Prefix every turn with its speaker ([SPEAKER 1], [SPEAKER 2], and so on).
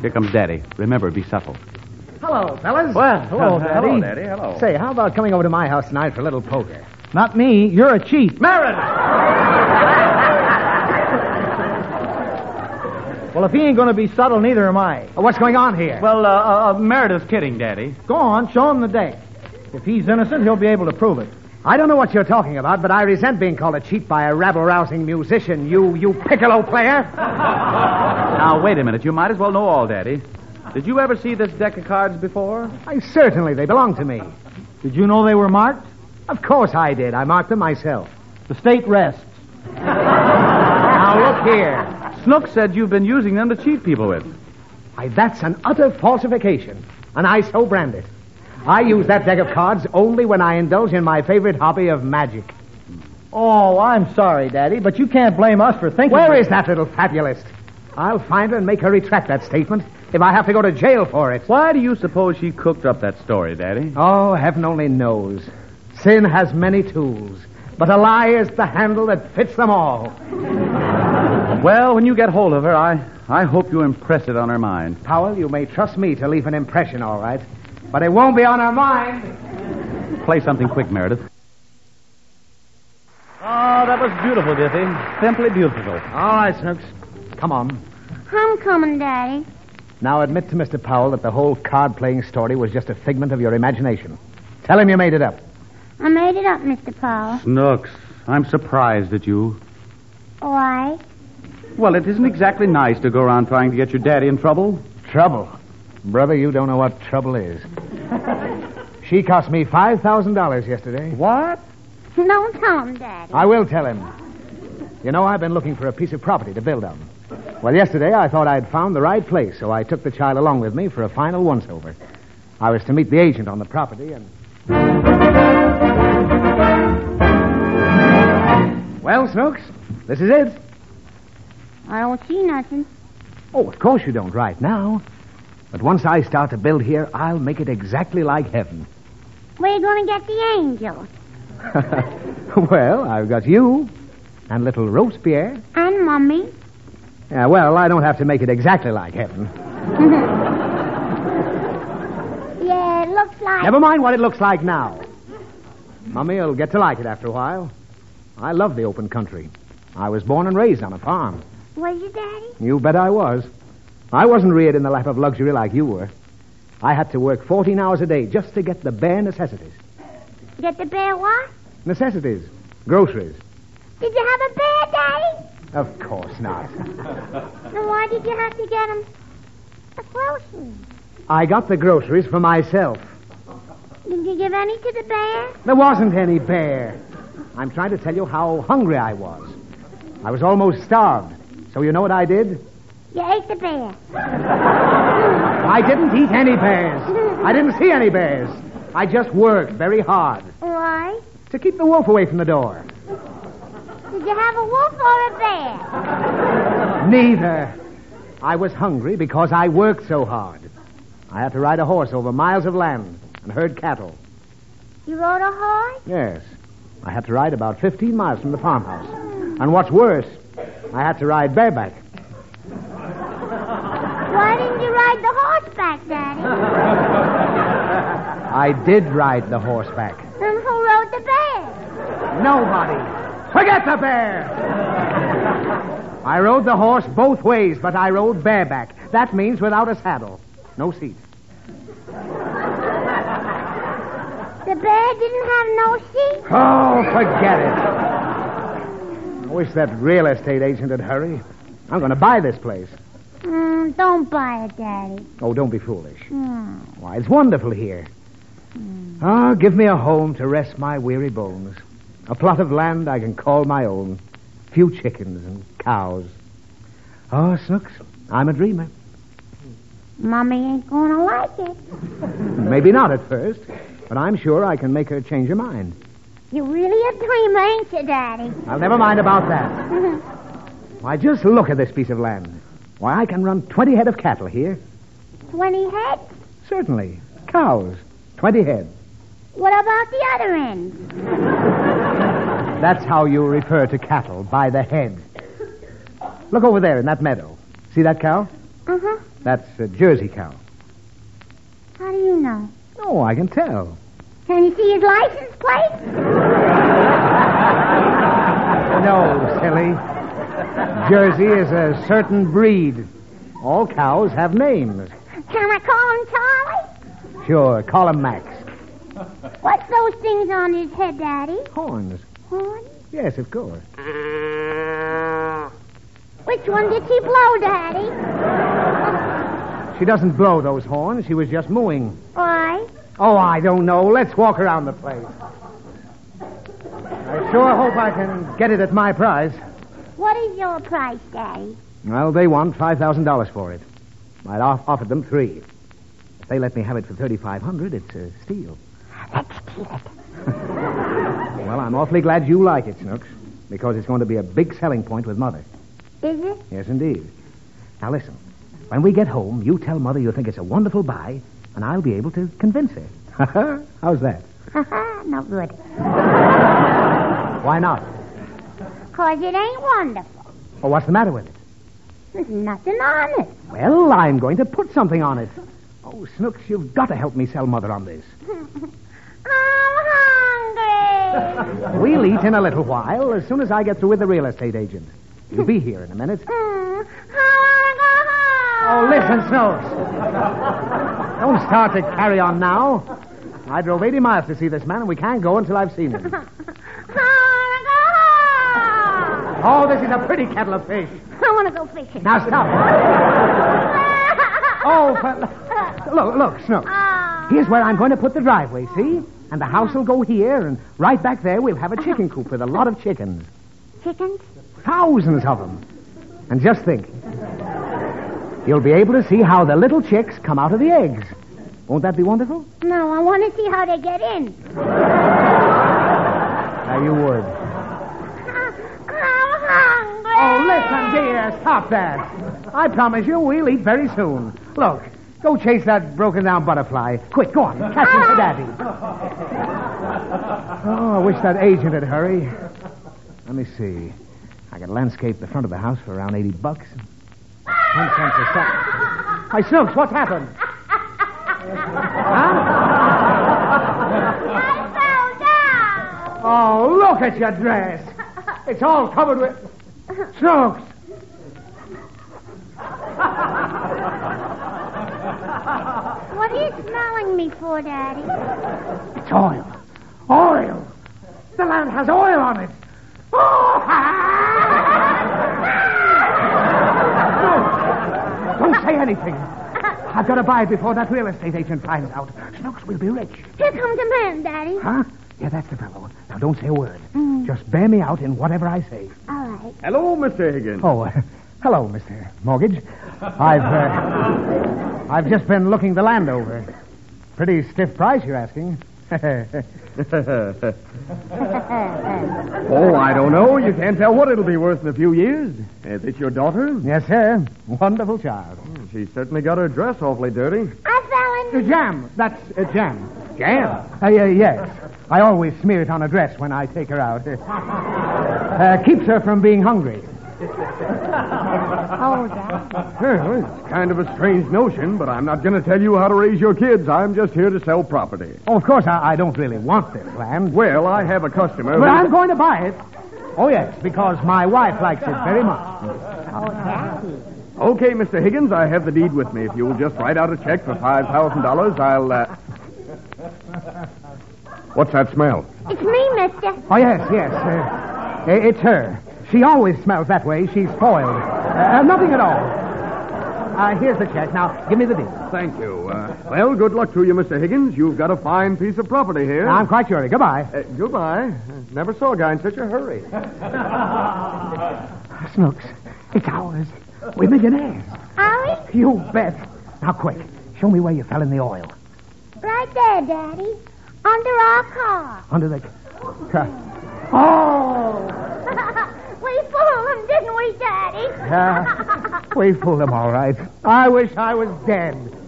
[SPEAKER 1] Here comes Daddy. Remember, be subtle.
[SPEAKER 2] Hello, fellas.
[SPEAKER 3] Well, hello, Daddy.
[SPEAKER 1] Hello, Daddy. Hello.
[SPEAKER 2] Say, how about coming over to my house tonight for a little poker?
[SPEAKER 3] Not me. You're a cheat.
[SPEAKER 2] Meredith!
[SPEAKER 3] Well, if he ain't going to be subtle, neither am I.
[SPEAKER 2] What's going on here?
[SPEAKER 1] Well, Meredith's kidding, Daddy.
[SPEAKER 3] Go on, show him the deck. If he's innocent, he'll be able to prove it.
[SPEAKER 2] I don't know what you're talking about, but I resent being called a cheat by a rabble-rousing musician, you piccolo player.
[SPEAKER 1] Now, wait a minute. You might as well know all, Daddy. Did you ever see this deck of cards before?
[SPEAKER 2] Certainly, they belong to me.
[SPEAKER 3] Did you know they were marked?
[SPEAKER 2] Of course I did. I marked them myself.
[SPEAKER 3] The state rests.
[SPEAKER 2] Now, look here.
[SPEAKER 1] Snook said you've been using them to cheat people with.
[SPEAKER 2] Why, that's an utter falsification, and I so brand it. I use that deck of cards only when I indulge in my favorite hobby of magic.
[SPEAKER 3] Oh, I'm sorry, Daddy, but you can't blame us for thinking...
[SPEAKER 2] Where is that little fabulist? I'll find her and make her retract that statement if I have to go to jail for it.
[SPEAKER 1] Why do you suppose she cooked up that story, Daddy?
[SPEAKER 2] Oh, heaven only knows. Sin has many tools, but a lie is the handle that fits them all.
[SPEAKER 1] Well, when you get hold of her, I hope you impress it on her mind.
[SPEAKER 2] Powell, you may trust me to leave an impression, all right. But it won't be on her mind.
[SPEAKER 1] Play something quick, Meredith. Oh, that was beautiful, Biffy. Simply beautiful.
[SPEAKER 2] All right, Snooks. Come on.
[SPEAKER 4] I'm coming, Daddy.
[SPEAKER 2] Now admit to Mr. Powell that the whole card-playing story was just a figment of your imagination. Tell him you made it up.
[SPEAKER 4] I made it up, Mr. Powell.
[SPEAKER 1] Snooks, I'm surprised at you.
[SPEAKER 4] Why?
[SPEAKER 1] Well, it isn't exactly nice to go around trying to get your daddy in trouble.
[SPEAKER 2] Trouble? Brother, you don't know what trouble is. She cost me $5,000 yesterday.
[SPEAKER 1] What?
[SPEAKER 4] Don't tell him, Daddy.
[SPEAKER 2] I will tell him. You know, I've been looking for a piece of property to build on. Well, yesterday I thought I'd found the right place, so I took the child along with me for a final once-over. I was to meet the agent on the property and... Well, Snooks, this is it.
[SPEAKER 4] I don't see nothing.
[SPEAKER 2] Oh, of course you don't right now. But once I start to build here, I'll make it exactly like heaven.
[SPEAKER 4] Where you going to get the angels?
[SPEAKER 2] Well, I've got you and little Robespierre.
[SPEAKER 4] And Mummy.
[SPEAKER 2] Yeah, well, I don't have to make it exactly like heaven.
[SPEAKER 4] Yeah, it looks like...
[SPEAKER 2] Never mind what it looks like now. Mummy will get to like it after a while. I love the open country. I was born and raised on a farm.
[SPEAKER 4] Was you, Daddy?
[SPEAKER 2] You bet I was. I wasn't reared in the lap of luxury like you were. I had to work 14 hours a day just to get the bare necessities.
[SPEAKER 4] Get the bear what?
[SPEAKER 2] Necessities. Groceries.
[SPEAKER 4] Did you have a bear, Daddy?
[SPEAKER 2] Of course not.
[SPEAKER 4] Then why did you have to get him the groceries?
[SPEAKER 2] I got the groceries for myself.
[SPEAKER 4] Did you give any to the bear?
[SPEAKER 2] There wasn't any bear. I'm trying to tell you how hungry I was. I was almost starved. So you know what I did?
[SPEAKER 4] You ate the bear.
[SPEAKER 2] I didn't eat any bears. I didn't see any bears. I just worked very hard.
[SPEAKER 4] Why?
[SPEAKER 2] To keep the wolf away from the door.
[SPEAKER 4] Did you have a wolf or a bear?
[SPEAKER 2] Neither. I was hungry because I worked so hard. I had to ride a horse over miles of land and herd cattle.
[SPEAKER 4] You rode a horse?
[SPEAKER 2] Yes. I had to ride about 15 miles from the farmhouse. And what's worse, I had to ride bareback.
[SPEAKER 4] Why didn't you ride the horseback, Daddy?
[SPEAKER 2] I did ride the horseback.
[SPEAKER 4] Then who rode the bear?
[SPEAKER 2] Nobody. Forget the bear! I rode the horse both ways, but I rode bareback. That means without a saddle. No seat.
[SPEAKER 4] The bear didn't have no seat?
[SPEAKER 2] Oh, forget it. I wish that real estate agent would hurry. I'm going to buy this place.
[SPEAKER 4] Don't buy it, Daddy.
[SPEAKER 2] Oh, don't be foolish. Why, it's wonderful here. Oh, give me a home to rest my weary bones. A plot of land I can call my own. Few chickens and cows. Oh, Snooks, I'm a dreamer.
[SPEAKER 4] Mommy ain't gonna like it.
[SPEAKER 2] Maybe not at first, but I'm sure I can make her change her mind.
[SPEAKER 4] You're really a dreamer, ain't you, Daddy?
[SPEAKER 2] I'll never mind about that. Why, just look at this piece of land. Why, I can run 20 head of cattle here.
[SPEAKER 4] 20 head?
[SPEAKER 2] Certainly. Cows. 20 head.
[SPEAKER 4] What about the other end?
[SPEAKER 2] That's how you refer to cattle, by the head. Look over there in that meadow. See that cow?
[SPEAKER 4] Uh-huh.
[SPEAKER 2] That's a Jersey cow.
[SPEAKER 4] How do you know?
[SPEAKER 2] Oh, I can tell.
[SPEAKER 4] Can you see his license plate?
[SPEAKER 2] No, silly. Jersey is a certain breed. All cows have names.
[SPEAKER 4] Can I call him Charlie?
[SPEAKER 2] Sure, call him Max.
[SPEAKER 4] What's those things on his head, Daddy?
[SPEAKER 2] Horns.
[SPEAKER 4] Horn?
[SPEAKER 2] Yes, of course.
[SPEAKER 4] Which one did she blow, Daddy?
[SPEAKER 2] She doesn't blow those horns. She was just mooing.
[SPEAKER 4] Why?
[SPEAKER 2] Oh, I don't know. Let's walk around the place. I sure hope I can get it at my price.
[SPEAKER 4] What is your price, Daddy?
[SPEAKER 2] Well, they want $5,000 for it. I'd offered them $3,000. If they let me have it for $3,500, it's a steal.
[SPEAKER 4] Let's steal it.
[SPEAKER 2] Well, I'm awfully glad you like it, Snooks, because it's going to be a big selling point with Mother.
[SPEAKER 4] Is it?
[SPEAKER 2] Yes, indeed. Now, listen. When we get home, you tell Mother you think it's a wonderful buy, and I'll be able to convince her. How's that?
[SPEAKER 4] No good.
[SPEAKER 2] Why not?
[SPEAKER 4] 'Cause it ain't wonderful.
[SPEAKER 2] Well, what's the matter with it?
[SPEAKER 4] There's nothing on it.
[SPEAKER 2] Well, I'm going to put something on it. Oh, Snooks, you've got to help me sell Mother on this.
[SPEAKER 4] I'm hungry.
[SPEAKER 2] We'll eat in a little while, as soon as I get through with the real estate agent. You'll be here in a minute.
[SPEAKER 4] I want to go home.
[SPEAKER 2] Oh, listen, Snooks. Don't start to carry on now. I drove 80 miles to see this man, and we can't go until I've seen him.
[SPEAKER 4] I want to go home.
[SPEAKER 2] Oh, this is a pretty kettle of fish.
[SPEAKER 4] I want to go fishing.
[SPEAKER 2] Now, stop. Oh, look, Snooks.
[SPEAKER 4] Oh.
[SPEAKER 2] Here's where I'm going to put the driveway, see? And the house will go here, and right back there we'll have a chicken coop with a lot of chickens.
[SPEAKER 4] Chickens?
[SPEAKER 2] Thousands of them. And just think. You'll be able to see how the little chicks come out of the eggs. Won't that be wonderful?
[SPEAKER 4] No, I want to see how they get in.
[SPEAKER 2] Now, you would.
[SPEAKER 4] I'm hungry.
[SPEAKER 2] Oh, listen, dear. Stop that. I promise you we'll eat very soon. Look, go chase that broken-down butterfly. Quick, go on. Catch him for Daddy. Oh, I wish that agent would hurry. Let me see. I could landscape the front of the house for around $80. 10 cents a second. Hey, Snooks, what's happened? Huh?
[SPEAKER 4] I fell down.
[SPEAKER 2] Oh, look at your dress. It's all covered with... Snooks!
[SPEAKER 4] What are you smelling me for, Daddy?
[SPEAKER 2] It's oil. Oil! The land has oil on it. Oh! Don't say anything. I've got to buy it before that real estate agent finds out. Snooks will be rich.
[SPEAKER 4] Here comes a man, Daddy.
[SPEAKER 2] Huh? Yeah, that's the fellow. Now, don't say a word. Just bear me out in whatever I say.
[SPEAKER 4] All right.
[SPEAKER 5] Hello, Mr. Higgins.
[SPEAKER 2] Oh, hello, Mr. Mortgage. I've just been looking the land over. Pretty stiff price you're asking.
[SPEAKER 5] Oh, I don't know. You can't tell what it'll be worth in a few years. Is it your daughter?
[SPEAKER 2] Yes, sir. Wonderful child.
[SPEAKER 5] She's certainly got her dress awfully dirty.
[SPEAKER 4] I fell in.
[SPEAKER 2] Jam. That's jam.
[SPEAKER 5] Jam?
[SPEAKER 2] Yes. I always smear it on a dress when I take her out. Keeps her from being hungry.
[SPEAKER 4] Oh, Daddy.
[SPEAKER 5] Well, it's kind of a strange notion, but I'm not going to tell you how to raise your kids. I'm just here to sell property.
[SPEAKER 2] Oh, of course, I don't really want this land.
[SPEAKER 5] Well, I have a customer.
[SPEAKER 2] But I'm going to buy it. Oh, yes, because my wife likes it very much.
[SPEAKER 4] Oh, Daddy.
[SPEAKER 5] Okay, Mr. Higgins, I have the deed with me. If you'll just write out a check for $5,000, I'll, What's that smell?
[SPEAKER 4] It's me, mister.
[SPEAKER 2] Oh, yes. It's her. She always smells that way. She's spoiled. Nothing at all. Here's the check. Now, give me the deed.
[SPEAKER 5] Thank you. Well, good luck to you, Mr. Higgins. You've got a fine piece of property here.
[SPEAKER 2] I'm quite sure. Goodbye.
[SPEAKER 5] Goodbye. Never saw a guy in such a hurry.
[SPEAKER 2] Snooks, it's ours. We're millionaires.
[SPEAKER 4] Are we?
[SPEAKER 2] You bet. Now, quick. Show me where you fell in the oil.
[SPEAKER 4] Right there, Daddy. Under our car.
[SPEAKER 2] Under the... Oh!
[SPEAKER 4] We fooled him, didn't we, Daddy?
[SPEAKER 2] We fooled him all right. I wish I was dead.